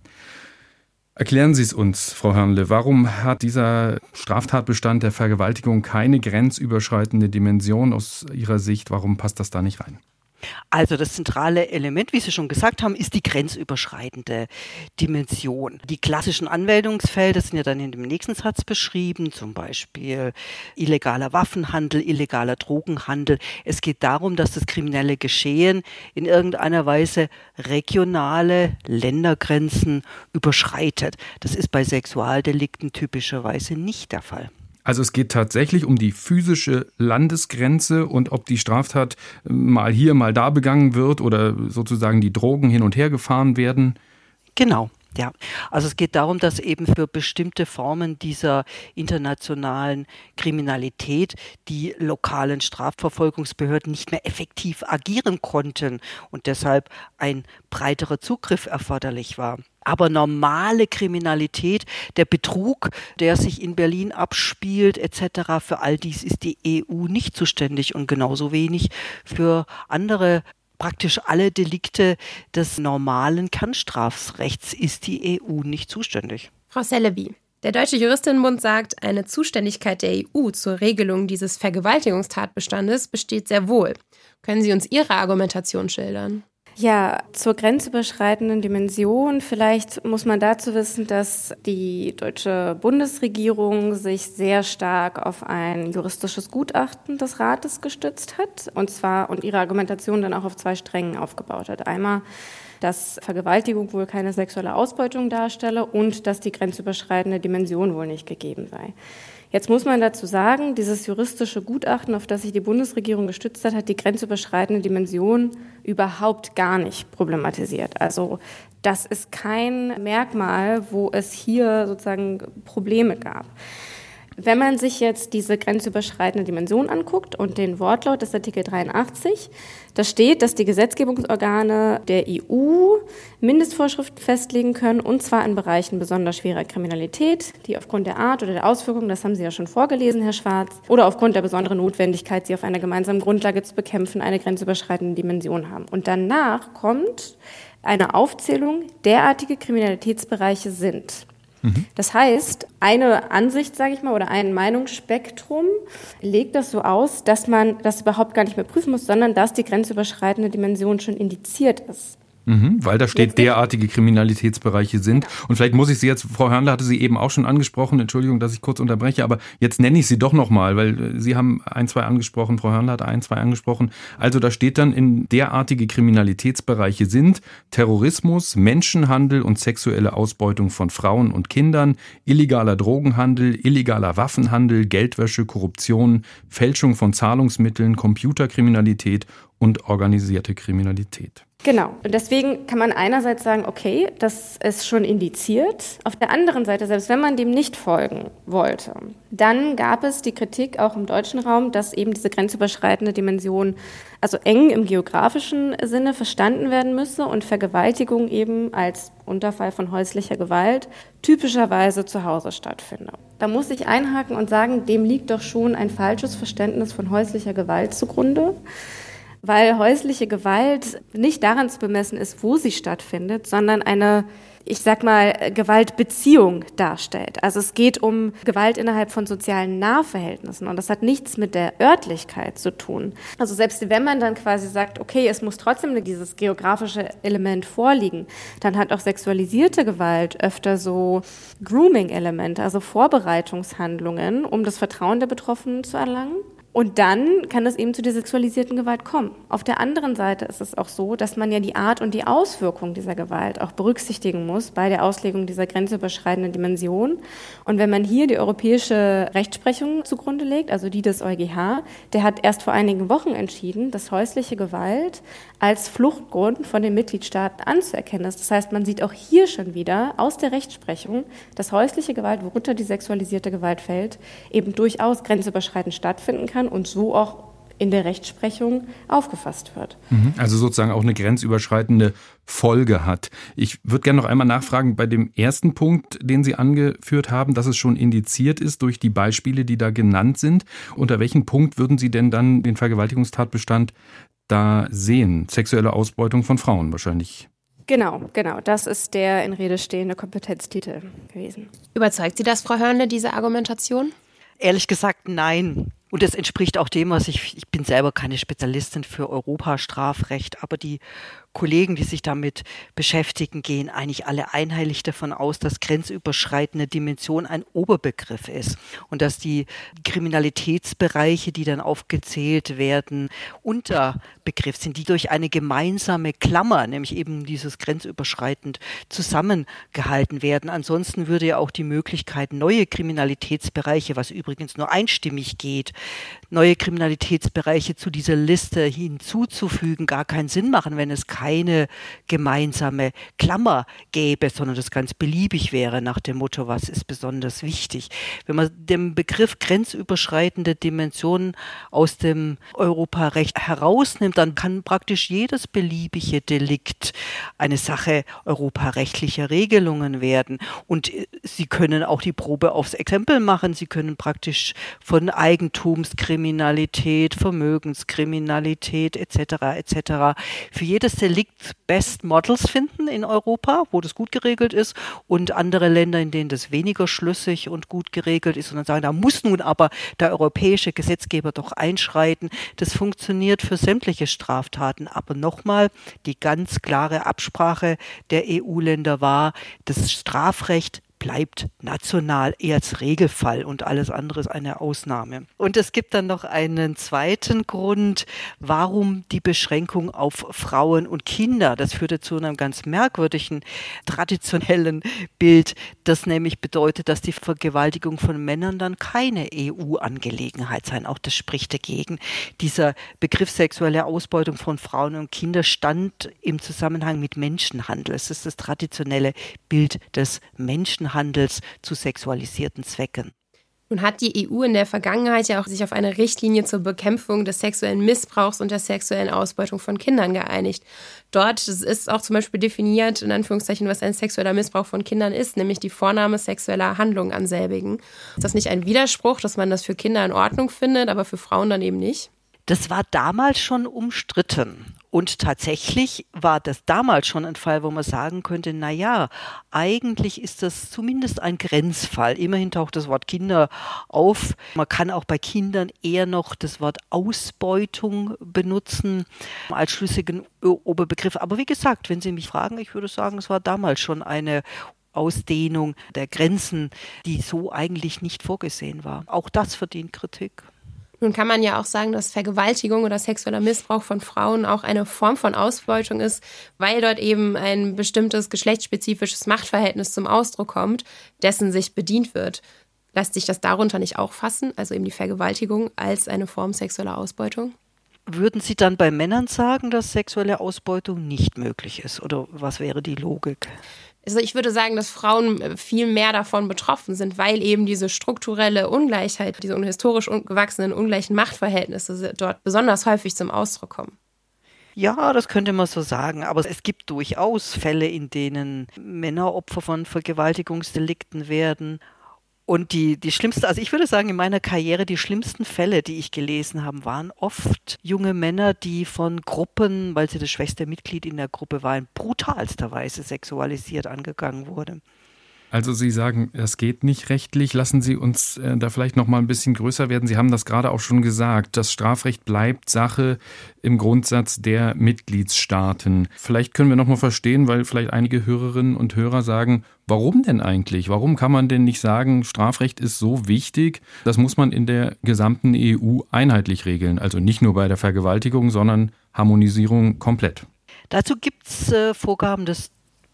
[SPEAKER 3] Erklären Sie es uns, Frau Hörnle, warum hat dieser Straftatbestand der Vergewaltigung keine grenzüberschreitende Dimension aus Ihrer Sicht? Warum passt das da nicht rein?
[SPEAKER 6] Also das zentrale Element, wie Sie schon gesagt haben, ist die grenzüberschreitende Dimension. Die klassischen Anwendungsfelder sind ja dann in dem nächsten Satz beschrieben, zum Beispiel illegaler Waffenhandel, illegaler Drogenhandel. Es geht darum, dass das kriminelle Geschehen in irgendeiner Weise regionale Ländergrenzen überschreitet. Das ist bei Sexualdelikten typischerweise nicht der Fall.
[SPEAKER 3] Also es geht tatsächlich um die physische Landesgrenze und ob die Straftat mal hier, mal da begangen wird oder sozusagen die Drogen hin und her gefahren werden?
[SPEAKER 6] Genau. Ja, also es geht darum, dass eben für bestimmte Formen dieser internationalen Kriminalität die lokalen Strafverfolgungsbehörden nicht mehr effektiv agieren konnten und deshalb ein breiterer Zugriff erforderlich war. Aber normale Kriminalität, der Betrug, der sich in Berlin abspielt etc., für all dies ist die EU nicht zuständig und genauso wenig für andere praktisch alle Delikte des normalen Kernstrafrechts ist die EU nicht zuständig.
[SPEAKER 4] Frau Celebi, der Deutsche Juristinnenbund sagt, eine Zuständigkeit der EU zur Regelung dieses Vergewaltigungstatbestandes besteht sehr wohl. Können Sie uns Ihre Argumentation schildern?
[SPEAKER 5] Ja, zur grenzüberschreitenden Dimension. Vielleicht muss man dazu wissen, dass die deutsche Bundesregierung sich sehr stark auf ein juristisches Gutachten des Rates gestützt hat und ihre Argumentation dann auch auf zwei Strängen aufgebaut hat. Einmal, dass Vergewaltigung wohl keine sexuelle Ausbeutung darstelle und dass die grenzüberschreitende Dimension wohl nicht gegeben sei. Jetzt muss man dazu sagen, dieses juristische Gutachten, auf das sich die Bundesregierung gestützt hat, hat die grenzüberschreitende Dimension überhaupt gar nicht problematisiert. Also das ist kein Merkmal, wo es hier sozusagen Probleme gab. Wenn man sich jetzt diese grenzüberschreitende Dimension anguckt und den Wortlaut des Artikel 83, da steht, dass die Gesetzgebungsorgane der EU Mindestvorschriften festlegen können, und zwar in Bereichen besonders schwerer Kriminalität, die aufgrund der Art oder der Auswirkungen, das haben Sie ja schon vorgelesen, Herr Schwarz, oder aufgrund der besonderen Notwendigkeit, sie auf einer gemeinsamen Grundlage zu bekämpfen, eine grenzüberschreitende Dimension haben. Und danach kommt eine Aufzählung, derartige Kriminalitätsbereiche sind. Das heißt, eine Ansicht, sage ich mal, oder ein Meinungsspektrum legt das so aus, dass man das überhaupt gar nicht mehr prüfen muss, sondern dass die grenzüberschreitende Dimension schon indiziert ist.
[SPEAKER 3] Weil da steht, derartige Kriminalitätsbereiche sind. Und vielleicht muss ich Sie jetzt, Frau Hörnle hatte Sie eben auch schon angesprochen, Entschuldigung, dass ich kurz unterbreche, aber jetzt nenne ich Sie doch nochmal, weil Sie haben 1, 2 angesprochen, Frau Hörnle hat 1, 2 angesprochen. Also da steht dann, in derartige Kriminalitätsbereiche sind Terrorismus, Menschenhandel und sexuelle Ausbeutung von Frauen und Kindern, illegaler Drogenhandel, illegaler Waffenhandel, Geldwäsche, Korruption, Fälschung von Zahlungsmitteln, Computerkriminalität und organisierte Kriminalität.
[SPEAKER 5] Genau. Und deswegen kann man einerseits sagen, okay, das ist schon indiziert. Auf der anderen Seite, selbst wenn man dem nicht folgen wollte, dann gab es die Kritik auch im deutschen Raum, dass eben diese grenzüberschreitende Dimension also eng im geografischen Sinne verstanden werden müsse und Vergewaltigung eben als Unterfall von häuslicher Gewalt typischerweise zu Hause stattfinde. Da muss ich einhaken und sagen, dem liegt doch schon ein falsches Verständnis von häuslicher Gewalt zugrunde. Weil häusliche Gewalt nicht daran zu bemessen ist, wo sie stattfindet, sondern eine, ich sag mal, Gewaltbeziehung darstellt. Also es geht um Gewalt innerhalb von sozialen Nahverhältnissen und das hat nichts mit der Örtlichkeit zu tun. Also selbst wenn man dann quasi sagt, okay, es muss trotzdem dieses geografische Element vorliegen, dann hat auch sexualisierte Gewalt öfter so Grooming-Elemente, also Vorbereitungshandlungen, um das Vertrauen der Betroffenen zu erlangen. Und dann kann es eben zu der sexualisierten Gewalt kommen. Auf der anderen Seite ist es auch so, dass man ja die Art und die Auswirkung dieser Gewalt auch berücksichtigen muss bei der Auslegung dieser grenzüberschreitenden Dimension. Und wenn man hier die europäische Rechtsprechung zugrunde legt, also die des EuGH, der hat erst vor einigen Wochen entschieden, dass häusliche Gewalt als Fluchtgrund von den Mitgliedstaaten anzuerkennen ist. Das heißt, man sieht auch hier schon wieder aus der Rechtsprechung, dass häusliche Gewalt, worunter die sexualisierte Gewalt fällt, eben durchaus grenzüberschreitend stattfinden kann und so auch in der Rechtsprechung aufgefasst wird.
[SPEAKER 3] Also sozusagen auch eine grenzüberschreitende Folge hat. Ich würde gerne noch einmal nachfragen bei dem ersten Punkt, den Sie angeführt haben, dass es schon indiziert ist durch die Beispiele, die da genannt sind. Unter welchem Punkt würden Sie denn dann den Vergewaltigungstatbestand da sehen? Sexuelle Ausbeutung von Frauen wahrscheinlich.
[SPEAKER 5] Genau. Das ist der in Rede stehende Kompetenztitel gewesen.
[SPEAKER 4] Überzeugt Sie das, Frau Hörnle, diese Argumentation?
[SPEAKER 6] Ehrlich gesagt, nein. Und das entspricht auch dem, was ich bin selber keine Spezialistin für Europastrafrecht, aber die Kollegen, die sich damit beschäftigen, gehen eigentlich alle einheitlich davon aus, dass grenzüberschreitende Dimension ein Oberbegriff ist und dass die Kriminalitätsbereiche, die dann aufgezählt werden, Unterbegriff sind, die durch eine gemeinsame Klammer, nämlich eben dieses grenzüberschreitend, zusammengehalten werden. Ansonsten würde ja auch die Möglichkeit, neue Kriminalitätsbereiche, was übrigens nur einstimmig geht, neue Kriminalitätsbereiche zu dieser Liste hinzuzufügen, gar keinen Sinn machen, wenn es keine gemeinsame Klammer gäbe, sondern das ganz beliebig wäre nach dem Motto, was ist besonders wichtig. Wenn man den Begriff grenzüberschreitende Dimensionen aus dem Europarecht herausnimmt, dann kann praktisch jedes beliebige Delikt eine Sache europarechtlicher Regelungen werden. Und Sie können auch die Probe aufs Exempel machen. Sie können praktisch von Eigentumskriminalität, Vermögenskriminalität etc. für jedes Delikt Best Models finden in Europa, wo das gut geregelt ist, und andere Länder, in denen das weniger schlüssig und gut geregelt ist, und dann sagen, da muss nun aber der europäische Gesetzgeber doch einschreiten. Das funktioniert für sämtliche Straftaten. Aber nochmal, die ganz klare Absprache der EU-Länder war, das Strafrecht bleibt national eher als Regelfall und alles andere ist eine Ausnahme. Und es gibt dann noch einen zweiten Grund, warum die Beschränkung auf Frauen und Kinder. Das führte zu einem ganz merkwürdigen, traditionellen Bild, das nämlich bedeutet, dass die Vergewaltigung von Männern dann keine EU-Angelegenheit sei. Auch das spricht dagegen. Dieser Begriff sexuelle Ausbeutung von Frauen und Kindern stand im Zusammenhang mit Menschenhandel. Es ist das traditionelle Bild des Menschenhandels zu sexualisierten Zwecken.
[SPEAKER 4] Nun hat die EU in der Vergangenheit ja auch sich auf eine Richtlinie zur Bekämpfung des sexuellen Missbrauchs und der sexuellen Ausbeutung von Kindern geeinigt. Dort ist auch zum Beispiel definiert, in Anführungszeichen, was ein sexueller Missbrauch von Kindern ist, nämlich die Vornahme sexueller Handlungen an selbigen. Ist das nicht ein Widerspruch, dass man das für Kinder in Ordnung findet, aber für Frauen dann eben nicht?
[SPEAKER 6] Das war damals schon umstritten. Und tatsächlich war das damals schon ein Fall, wo man sagen könnte, na ja, eigentlich ist das zumindest ein Grenzfall. Immerhin taucht das Wort Kinder auf. Man kann auch bei Kindern eher noch das Wort Ausbeutung benutzen als schlüssigen Oberbegriff. Aber wie gesagt, wenn Sie mich fragen, ich würde sagen, es war damals schon eine Ausdehnung der Grenzen, die so eigentlich nicht vorgesehen war. Auch das verdient Kritik.
[SPEAKER 4] Nun kann man ja auch sagen, dass Vergewaltigung oder sexueller Missbrauch von Frauen auch eine Form von Ausbeutung ist, weil dort eben ein bestimmtes geschlechtsspezifisches Machtverhältnis zum Ausdruck kommt, dessen sich bedient wird. Lässt sich das darunter nicht auch fassen, also eben die Vergewaltigung als eine Form sexueller Ausbeutung?
[SPEAKER 6] Würden Sie dann bei Männern sagen, dass sexuelle Ausbeutung nicht möglich ist? Oder was wäre die Logik?
[SPEAKER 4] Also ich würde sagen, dass Frauen viel mehr davon betroffen sind, weil eben diese strukturelle Ungleichheit, diese historisch gewachsenen ungleichen Machtverhältnisse dort besonders häufig zum Ausdruck kommen.
[SPEAKER 6] Ja, das könnte man so sagen, aber es gibt durchaus Fälle, in denen Männer Opfer von Vergewaltigungsdelikten werden. Und die schlimmsten, also ich würde sagen, in meiner Karriere, die schlimmsten Fälle, die ich gelesen habe, waren oft junge Männer, die von Gruppen, weil sie das schwächste Mitglied in der Gruppe waren, brutalster Weise sexualisiert angegangen wurden.
[SPEAKER 3] Also Sie sagen, es geht nicht rechtlich. Lassen Sie uns da vielleicht noch mal ein bisschen größer werden. Sie haben das gerade auch schon gesagt. Das Strafrecht bleibt Sache im Grundsatz der Mitgliedstaaten. Vielleicht können wir noch mal verstehen, weil vielleicht einige Hörerinnen und Hörer sagen, warum denn eigentlich? Warum kann man denn nicht sagen, Strafrecht ist so wichtig, das muss man in der gesamten EU einheitlich regeln? Also nicht nur bei der Vergewaltigung, sondern Harmonisierung komplett.
[SPEAKER 6] Dazu gibt es Vorgaben des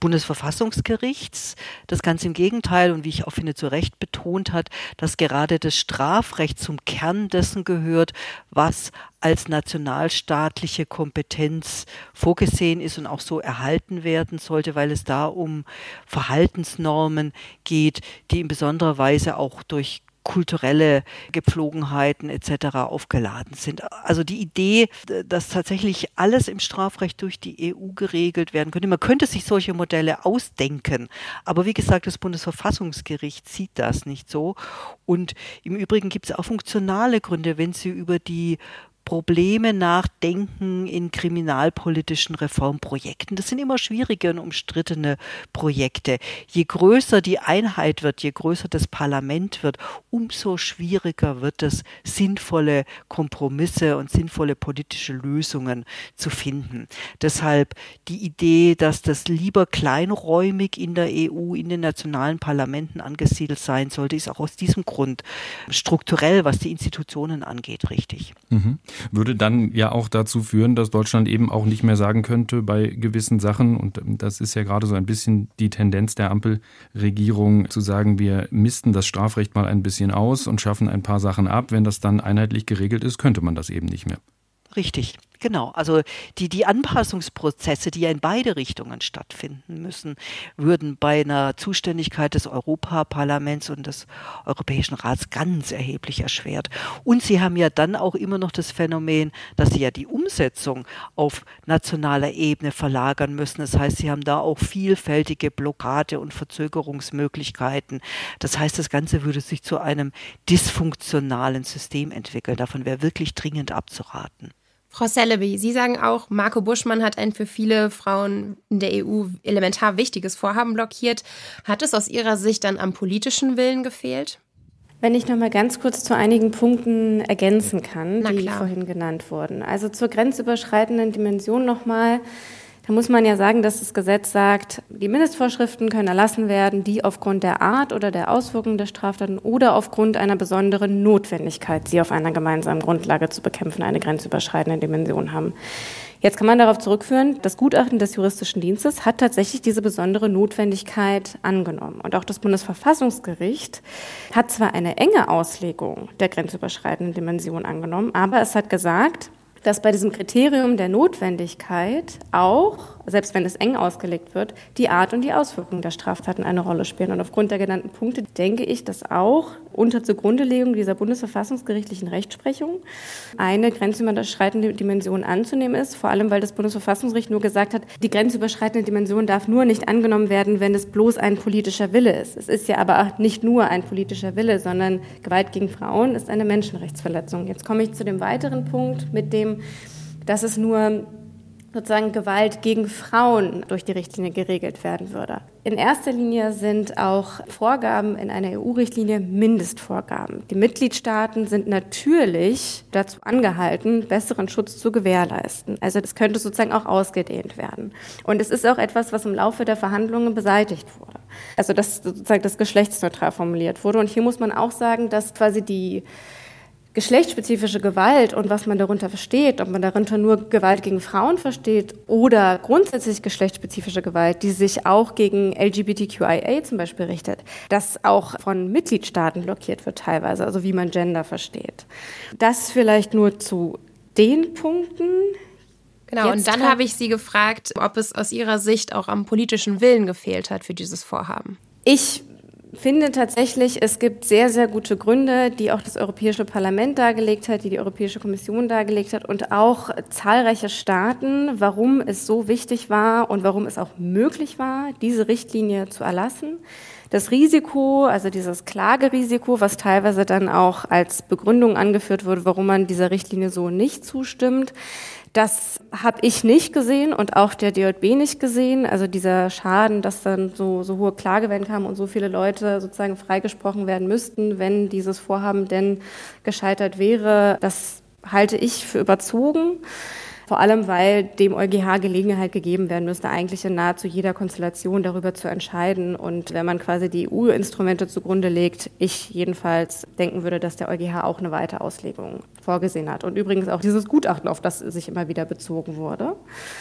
[SPEAKER 6] Bundesverfassungsgerichts, das ganz im Gegenteil und wie ich auch finde zu Recht betont hat, dass gerade das Strafrecht zum Kern dessen gehört, was als nationalstaatliche Kompetenz vorgesehen ist und auch so erhalten werden sollte, weil es da um Verhaltensnormen geht, die in besonderer Weise auch durch kulturelle Gepflogenheiten etc. aufgeladen sind. Also die Idee, dass tatsächlich alles im Strafrecht durch die EU geregelt werden könnte. Man könnte sich solche Modelle ausdenken, aber wie gesagt, das Bundesverfassungsgericht sieht das nicht so. Und im Übrigen gibt es auch funktionale Gründe, wenn Sie über die Probleme nachdenken in kriminalpolitischen Reformprojekten. Das sind immer schwierige und umstrittene Projekte. Je größer die Einheit wird, je größer das Parlament wird, umso schwieriger wird es, sinnvolle Kompromisse und sinnvolle politische Lösungen zu finden. Deshalb die Idee, dass das lieber kleinräumig in der EU, in den nationalen Parlamenten angesiedelt sein sollte, ist auch aus diesem Grund strukturell, was die Institutionen angeht, richtig.
[SPEAKER 3] Mhm. Würde dann ja auch dazu führen, dass Deutschland eben auch nicht mehr sagen könnte bei gewissen Sachen, und das ist ja gerade so ein bisschen die Tendenz der Ampelregierung, zu sagen, wir misten das Strafrecht mal ein bisschen aus und schaffen ein paar Sachen ab. Wenn das dann einheitlich geregelt ist, könnte man das eben nicht mehr.
[SPEAKER 6] Richtig, genau. Also die Anpassungsprozesse, die ja in beide Richtungen stattfinden müssen, würden bei einer Zuständigkeit des Europaparlaments und des Europäischen Rats ganz erheblich erschwert. Und Sie haben ja dann auch immer noch das Phänomen, dass Sie ja die Umsetzung auf nationaler Ebene verlagern müssen. Das heißt, Sie haben da auch vielfältige Blockade- und Verzögerungsmöglichkeiten. Das heißt, das Ganze würde sich zu einem dysfunktionalen System entwickeln. Davon wäre wirklich dringend abzuraten.
[SPEAKER 4] Frau Celebi, Sie sagen auch, Marco Buschmann hat ein für viele Frauen in der EU elementar wichtiges Vorhaben blockiert. Hat es aus Ihrer Sicht dann am politischen Willen gefehlt?
[SPEAKER 5] Wenn ich noch mal ganz kurz zu einigen Punkten ergänzen kann, die vorhin genannt wurden. Also zur grenzüberschreitenden Dimension noch mal. Da muss man ja sagen, dass das Gesetz sagt, die Mindestvorschriften können erlassen werden, die aufgrund der Art oder der Auswirkungen der Straftaten oder aufgrund einer besonderen Notwendigkeit, sie auf einer gemeinsamen Grundlage zu bekämpfen, eine grenzüberschreitende Dimension haben. Jetzt kann man darauf zurückführen, das Gutachten des Juristischen Dienstes hat tatsächlich diese besondere Notwendigkeit angenommen. Und auch das Bundesverfassungsgericht hat zwar eine enge Auslegung der grenzüberschreitenden Dimension angenommen, aber es hat gesagt, dass bei diesem Kriterium der Notwendigkeit auch selbst wenn es eng ausgelegt wird, die Art und die Auswirkungen der Straftaten eine Rolle spielen. Und aufgrund der genannten Punkte denke ich, dass auch unter Zugrundelegung dieser bundesverfassungsgerichtlichen Rechtsprechung eine grenzüberschreitende Dimension anzunehmen ist, vor allem weil das Bundesverfassungsgericht nur gesagt hat, die grenzüberschreitende Dimension darf nur nicht angenommen werden, wenn es bloß ein politischer Wille ist. Es ist ja aber auch nicht nur ein politischer Wille, sondern Gewalt gegen Frauen ist eine Menschenrechtsverletzung. Jetzt komme ich zu dem weiteren Punkt, mit dem, dass es nur sozusagen Gewalt gegen Frauen durch die Richtlinie geregelt werden würde. In erster Linie sind auch Vorgaben in einer EU-Richtlinie Mindestvorgaben. Die Mitgliedstaaten sind natürlich dazu angehalten, besseren Schutz zu gewährleisten. Also das könnte sozusagen auch ausgedehnt werden. Und es ist auch etwas, was im Laufe der Verhandlungen beseitigt wurde. Also dass sozusagen das geschlechtsneutral formuliert wurde. Und hier muss man auch sagen, dass quasi die geschlechtsspezifische Gewalt und was man darunter versteht, ob man darunter nur Gewalt gegen Frauen versteht oder grundsätzlich geschlechtsspezifische Gewalt, die sich auch gegen LGBTQIA zum Beispiel richtet, das auch von Mitgliedstaaten blockiert wird teilweise, also wie man Gender versteht. Das vielleicht nur zu den Punkten.
[SPEAKER 4] Genau, und dann habe ich Sie gefragt, ob es aus Ihrer Sicht auch am politischen Willen gefehlt hat für dieses Vorhaben.
[SPEAKER 5] Ich finde tatsächlich, es gibt sehr, sehr gute Gründe, die auch das Europäische Parlament dargelegt hat, die die Europäische Kommission dargelegt hat und auch zahlreiche Staaten, warum es so wichtig war und warum es auch möglich war, diese Richtlinie zu erlassen. Das Risiko, also dieses Klagerisiko, was teilweise dann auch als Begründung angeführt wurde, warum man dieser Richtlinie so nicht zustimmt, das habe ich nicht gesehen und auch der DJB nicht gesehen. Also dieser Schaden, dass dann so hohe Klagewellen kamen und so viele Leute sozusagen freigesprochen werden müssten, wenn dieses Vorhaben denn gescheitert wäre, das halte ich für überzogen. Vor allem, weil dem EuGH Gelegenheit gegeben werden müsste, eigentlich in nahezu jeder Konstellation darüber zu entscheiden. Und wenn man quasi die EU-Instrumente zugrunde legt, ich jedenfalls denken würde, dass der EuGH auch eine weite Auslegung vorgesehen hat. Und übrigens auch dieses Gutachten, auf das sich immer wieder bezogen wurde.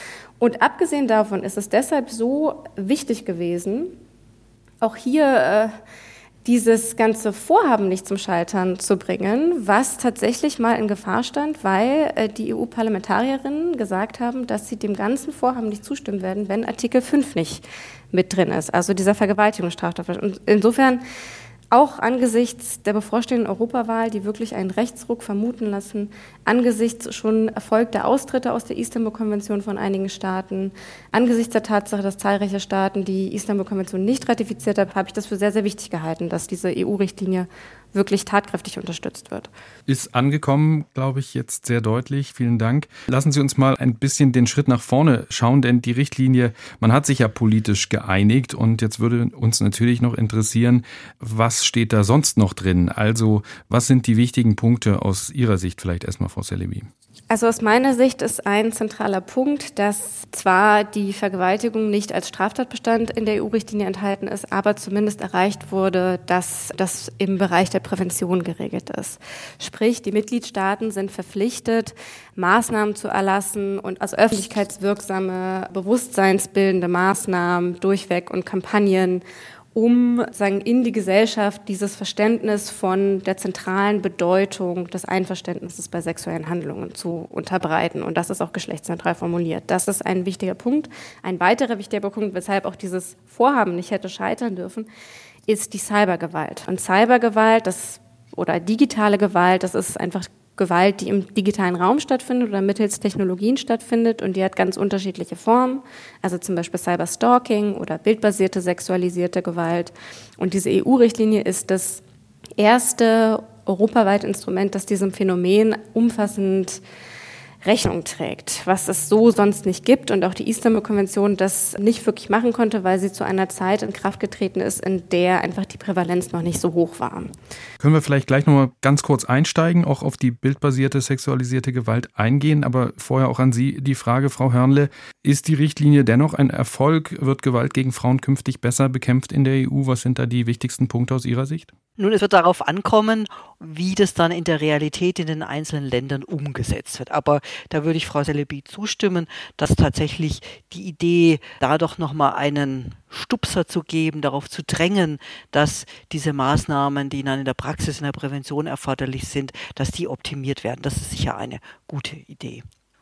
[SPEAKER 5] Und abgesehen davon ist es deshalb so wichtig gewesen, auch hier dieses ganze Vorhaben nicht zum Scheitern zu bringen, was tatsächlich mal in Gefahr stand, weil die EU-Parlamentarierinnen gesagt haben, dass sie dem ganzen Vorhaben nicht zustimmen werden, wenn Artikel 5 nicht mit drin ist, also dieser Vergewaltigungsstraftat. Und insofern auch angesichts der bevorstehenden Europawahl, die wirklich einen Rechtsruck vermuten lassen, angesichts schon erfolgter Austritte aus der Istanbul-Konvention von einigen Staaten, angesichts der Tatsache, dass zahlreiche Staaten die Istanbul-Konvention nicht ratifiziert haben, habe ich das für sehr, sehr wichtig gehalten, dass diese EU-Richtlinie wirklich tatkräftig unterstützt wird.
[SPEAKER 3] Ist angekommen, glaube ich, jetzt sehr deutlich. Vielen Dank. Lassen Sie uns mal ein bisschen den Schritt nach vorne schauen, denn die Richtlinie, man hat sich ja politisch geeinigt und jetzt würde uns natürlich noch interessieren, was steht da sonst noch drin? Also, was sind die wichtigen Punkte aus Ihrer Sicht vielleicht erstmal, Frau Celebi?
[SPEAKER 5] Also aus meiner Sicht ist ein zentraler Punkt, dass zwar die Vergewaltigung nicht als Straftatbestand in der EU-Richtlinie enthalten ist, aber zumindest erreicht wurde, dass das im Bereich der Prävention geregelt ist. Sprich, die Mitgliedstaaten sind verpflichtet, Maßnahmen zu erlassen und also öffentlichkeitswirksame, bewusstseinsbildende Maßnahmen durchweg und Kampagnen, um sagen, in die Gesellschaft dieses Verständnis von der zentralen Bedeutung des Einverständnisses bei sexuellen Handlungen zu unterbreiten. Und das ist auch geschlechtsneutral formuliert. Das ist ein wichtiger Punkt. Ein weiterer wichtiger Punkt, weshalb auch dieses Vorhaben nicht hätte scheitern dürfen, ist die Cybergewalt. Und Cybergewalt, oder digitale Gewalt, das ist einfach Gewalt, die im digitalen Raum stattfindet oder mittels Technologien stattfindet und die hat ganz unterschiedliche Formen, also zum Beispiel Cyberstalking oder bildbasierte sexualisierte Gewalt. Und diese EU-Richtlinie ist das erste europaweite Instrument, das diesem Phänomen umfassend Rechnung trägt, was es so sonst nicht gibt und auch die Istanbul-Konvention das nicht wirklich machen konnte, weil sie zu einer Zeit in Kraft getreten ist, in der einfach die Prävalenz noch nicht so hoch war.
[SPEAKER 3] Können wir vielleicht gleich nochmal ganz kurz einsteigen, auch auf die bildbasierte sexualisierte Gewalt eingehen, aber vorher auch an Sie die Frage, Frau Hörnle, ist die Richtlinie dennoch ein Erfolg? Wird Gewalt gegen Frauen künftig besser bekämpft in der EU? Was sind da die wichtigsten Punkte aus Ihrer Sicht?
[SPEAKER 6] Nun, es wird darauf ankommen, wie das dann in der Realität in den einzelnen Ländern umgesetzt wird. Aber da würde ich Frau Celebi zustimmen, dass tatsächlich die Idee, da doch nochmal einen Stupser zu geben, darauf zu drängen, dass diese Maßnahmen, die dann in der Praxis, in der Prävention erforderlich sind, dass die optimiert werden. Das ist sicher eine gute Idee.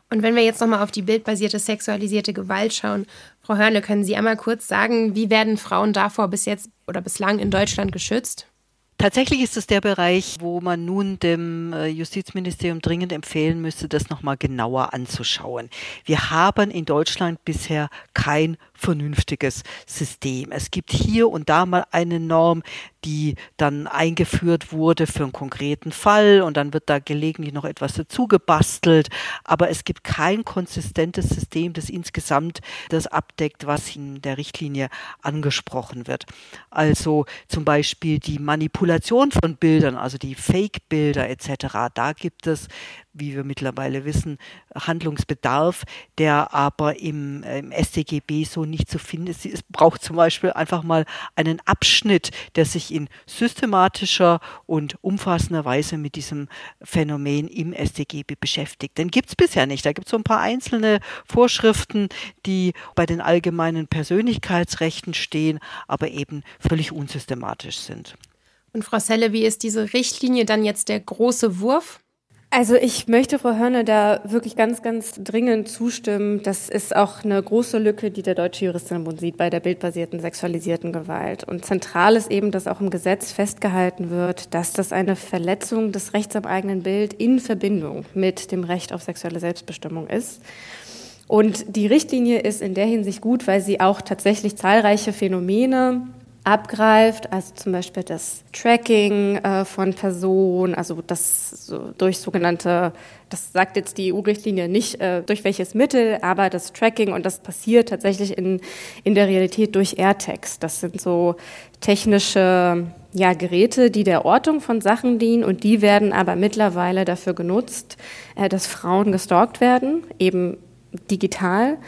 [SPEAKER 4] Und wenn wir jetzt nochmal auf die bildbasierte sexualisierte Gewalt schauen, Frau Hörnle, können Sie einmal kurz sagen, wie werden Frauen davor bis jetzt oder bislang in Deutschland geschützt?
[SPEAKER 6] Tatsächlich ist es der Bereich, wo man nun dem Justizministerium dringend empfehlen müsste, das nochmal genauer anzuschauen. Wir haben in Deutschland bisher kein vernünftiges System. Es gibt hier und da mal eine Norm, die dann eingeführt wurde für einen konkreten Fall und dann wird da gelegentlich noch etwas dazu gebastelt, aber es gibt kein konsistentes System, das insgesamt das abdeckt, was in der Richtlinie angesprochen wird. Also zum Beispiel die Manipulation von Bildern, also die Fake-Bilder etc., da gibt es, wie wir mittlerweile wissen, Handlungsbedarf, der aber im StGB so nicht zu finden ist. Es braucht zum Beispiel einfach mal einen Abschnitt, der sich in systematischer und umfassender Weise mit diesem Phänomen im StGB beschäftigt. Den gibt es bisher nicht. Da gibt es so ein paar einzelne Vorschriften, die bei den allgemeinen Persönlichkeitsrechten stehen, aber eben völlig unsystematisch sind.
[SPEAKER 4] Und Frau Selle, wie ist diese Richtlinie dann jetzt der große Wurf?
[SPEAKER 5] Also ich möchte Frau Hörnle da wirklich ganz, ganz dringend zustimmen. Das ist auch eine große Lücke, die der Deutsche Juristinnenbund sieht bei der bildbasierten sexualisierten Gewalt. Und zentral ist eben, dass auch im Gesetz festgehalten wird, dass das eine Verletzung des Rechts am eigenen Bild in Verbindung mit dem Recht auf sexuelle Selbstbestimmung ist. Und die Richtlinie ist in der Hinsicht gut, weil sie auch tatsächlich zahlreiche Phänomene abgreift, also zum Beispiel das Tracking von Personen, also das so durch sogenannte, das sagt jetzt die EU-Richtlinie nicht durch welches Mittel, aber das Tracking, und das passiert tatsächlich in der Realität durch AirTags. Das sind so technische Geräte, die der Ortung von Sachen dienen, und die werden aber mittlerweile dafür genutzt, dass Frauen gestalkt werden, eben digital.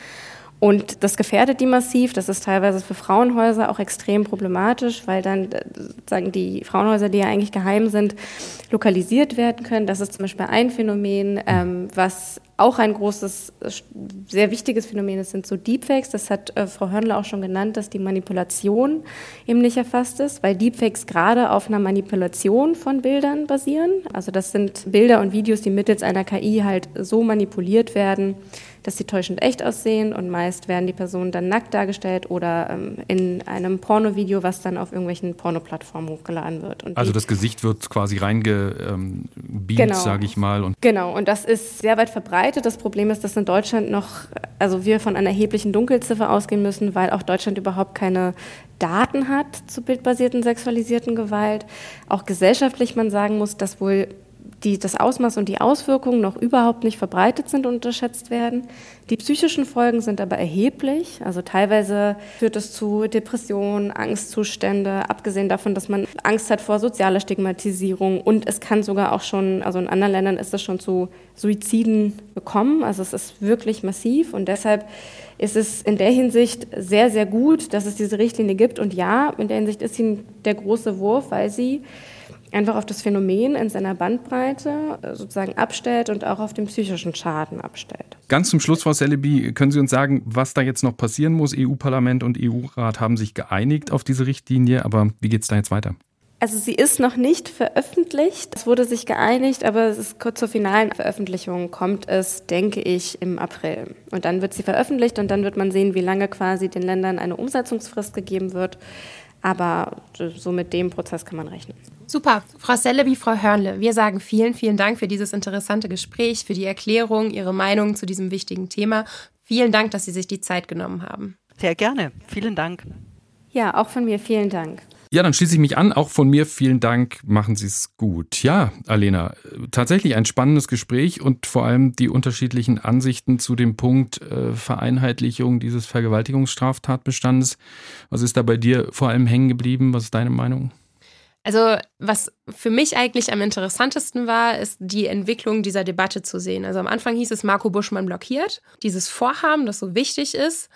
[SPEAKER 5] Und das gefährdet die massiv. Das ist teilweise für Frauenhäuser auch extrem problematisch, weil dann sozusagen die Frauenhäuser, die ja eigentlich geheim sind, lokalisiert werden können. Das ist zum Beispiel ein Phänomen, was auch ein großes, sehr wichtiges Phänomen ist, sind so Deepfakes. Das hat Frau Hörnle auch schon genannt, dass die Manipulation eben nicht erfasst ist, weil Deepfakes gerade auf einer Manipulation von Bildern basieren. Also das sind Bilder und Videos, die mittels einer KI halt so manipuliert werden, dass sie täuschend echt aussehen, und meist werden die Personen dann nackt dargestellt oder in einem Pornovideo, was dann auf irgendwelchen Pornoplattformen hochgeladen wird. Und
[SPEAKER 3] also das Gesicht wird quasi reingebeamt,
[SPEAKER 5] genau,
[SPEAKER 3] sage ich mal.
[SPEAKER 5] Genau, und das ist sehr weit verbreitet. Das Problem ist, dass in Deutschland noch, also wir von einer erheblichen Dunkelziffer ausgehen müssen, weil auch Deutschland überhaupt keine Daten hat zu bildbasierten sexualisierten Gewalt. Auch gesellschaftlich man sagen muss, dass wohl das Ausmaß und die Auswirkungen noch überhaupt nicht verbreitet sind und unterschätzt werden. Die psychischen Folgen sind aber erheblich. Also teilweise führt es zu Depressionen, Angstzustände, abgesehen davon, dass man Angst hat vor sozialer Stigmatisierung, und es kann sogar auch schon, also in anderen Ländern ist es schon zu Suiziden gekommen. Also es ist wirklich massiv, und deshalb ist es in der Hinsicht sehr, sehr gut, dass es diese Richtlinie gibt. Und ja, in der Hinsicht ist sie der große Wurf, weil sie einfach auf das Phänomen in seiner Bandbreite sozusagen abstellt und auch auf den psychischen Schaden abstellt.
[SPEAKER 3] Ganz zum Schluss, Frau Celebi, können Sie uns sagen, was da jetzt noch passieren muss? EU-Parlament und EU-Rat haben sich geeinigt auf diese Richtlinie, aber wie geht es da jetzt weiter?
[SPEAKER 5] Also sie ist noch nicht veröffentlicht. Es wurde sich geeinigt, aber es ist kurz zur finalen Veröffentlichung kommt es, denke ich, im April. Und dann wird sie veröffentlicht, und dann wird man sehen, wie lange quasi den Ländern eine Umsetzungsfrist gegeben wird. Aber so mit dem Prozess kann man rechnen.
[SPEAKER 4] Super. Frau Celebi, Frau Hörnle, wir sagen vielen, vielen Dank für dieses interessante Gespräch, für die Erklärung, Ihre Meinung zu diesem wichtigen Thema. Vielen Dank, dass Sie sich die Zeit genommen haben.
[SPEAKER 6] Sehr gerne. Vielen Dank.
[SPEAKER 5] Ja, auch von mir vielen Dank.
[SPEAKER 3] Ja, dann schließe ich mich an. Auch von mir vielen Dank. Machen Sie es gut. Ja, Alena, tatsächlich ein spannendes Gespräch und vor allem die unterschiedlichen Ansichten zu dem Punkt Vereinheitlichung dieses Vergewaltigungsstraftatbestandes. Was ist da bei dir vor allem hängen geblieben? Was ist deine Meinung?
[SPEAKER 4] Also was für mich eigentlich am interessantesten war, ist die Entwicklung dieser Debatte zu sehen. Also am Anfang hieß es, Marco Buschmann blockiert dieses Vorhaben, das so wichtig ist.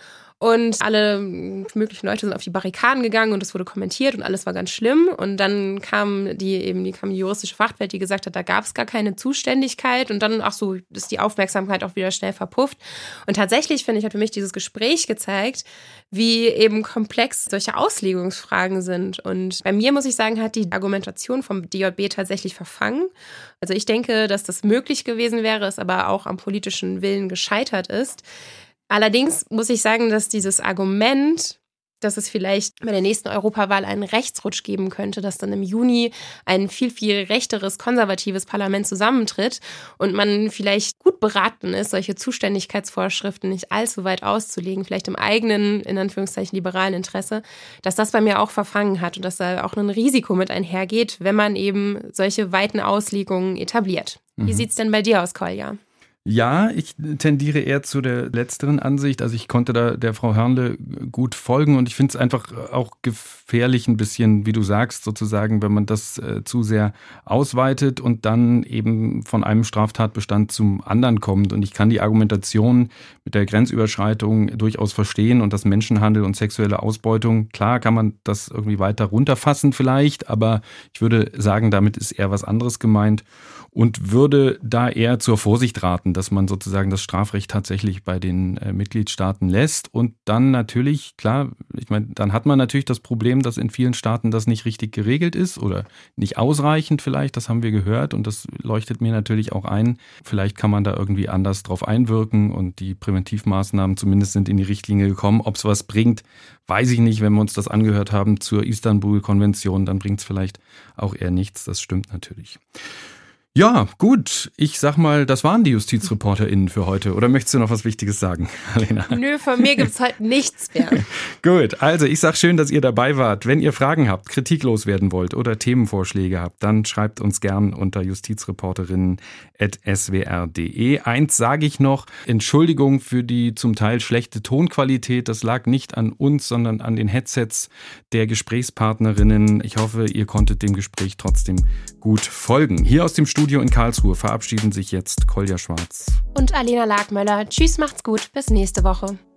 [SPEAKER 4] Und alle möglichen Leute sind auf die Barrikaden gegangen und es wurde kommentiert und alles war ganz schlimm. Und dann kam die juristische Fachwelt, die gesagt hat, da gab es gar keine Zuständigkeit. Und dann, ist die Aufmerksamkeit auch wieder schnell verpufft. Und tatsächlich, finde ich, hat für mich dieses Gespräch gezeigt, wie eben komplex solche Auslegungsfragen sind. Und bei mir, muss ich sagen, hat die Argumentation vom DJB tatsächlich verfangen. Also ich denke, dass das möglich gewesen wäre, es aber auch am politischen Willen gescheitert ist. Allerdings muss ich sagen, dass dieses Argument, dass es vielleicht bei der nächsten Europawahl einen Rechtsrutsch geben könnte, dass dann im Juni ein viel, viel rechteres, konservatives Parlament zusammentritt und man vielleicht gut beraten ist, solche Zuständigkeitsvorschriften nicht allzu weit auszulegen, vielleicht im eigenen, in Anführungszeichen, liberalen Interesse, dass das bei mir auch verfangen hat und dass da auch ein Risiko mit einhergeht, wenn man eben solche weiten Auslegungen etabliert. Wie sieht's denn bei dir aus, Kolja?
[SPEAKER 3] Ja, ich tendiere eher zu der letzteren Ansicht. Also ich konnte da der Frau Hörnle gut folgen und ich finde es einfach auch gefährlich ein bisschen, wie du sagst, sozusagen, wenn man das zu sehr ausweitet und dann eben von einem Straftatbestand zum anderen kommt. Und ich kann die Argumentation mit der Grenzüberschreitung durchaus verstehen und das Menschenhandel und sexuelle Ausbeutung, klar kann man das irgendwie weiter runterfassen vielleicht, aber ich würde sagen, damit ist eher was anderes gemeint. Und würde da eher zur Vorsicht raten, dass man sozusagen das Strafrecht tatsächlich bei den Mitgliedstaaten lässt. Und dann natürlich, klar, ich meine, dann hat man natürlich das Problem, dass in vielen Staaten das nicht richtig geregelt ist oder nicht ausreichend vielleicht, das haben wir gehört und das leuchtet mir natürlich auch ein. Vielleicht kann man da irgendwie anders drauf einwirken und die Präventivmaßnahmen zumindest sind in die Richtlinie gekommen. Ob es was bringt, weiß ich nicht. Wenn wir uns das angehört haben zur Istanbul-Konvention, dann bringt es vielleicht auch eher nichts. Das stimmt natürlich. Ja, gut. Ich sag mal, das waren die JustizreporterInnen für heute. Oder möchtest du noch was Wichtiges sagen, Alena?
[SPEAKER 4] Nö, von mir gibt's heute nichts mehr.
[SPEAKER 3] Gut, also ich sag schön, dass ihr dabei wart. Wenn ihr Fragen habt, Kritik loswerden wollt oder Themenvorschläge habt, dann schreibt uns gern unter justizreporterinnen@swr.de. Eins sage ich noch, Entschuldigung für die zum Teil schlechte Tonqualität. Das lag nicht an uns, sondern an den Headsets der Gesprächspartnerinnen. Ich hoffe, ihr konntet dem Gespräch trotzdem gut folgen. Hier aus dem Studio in Karlsruhe verabschieden sich jetzt Kolja Schwarz
[SPEAKER 4] und Alena Lagmöller. Tschüss, macht's gut, bis nächste Woche.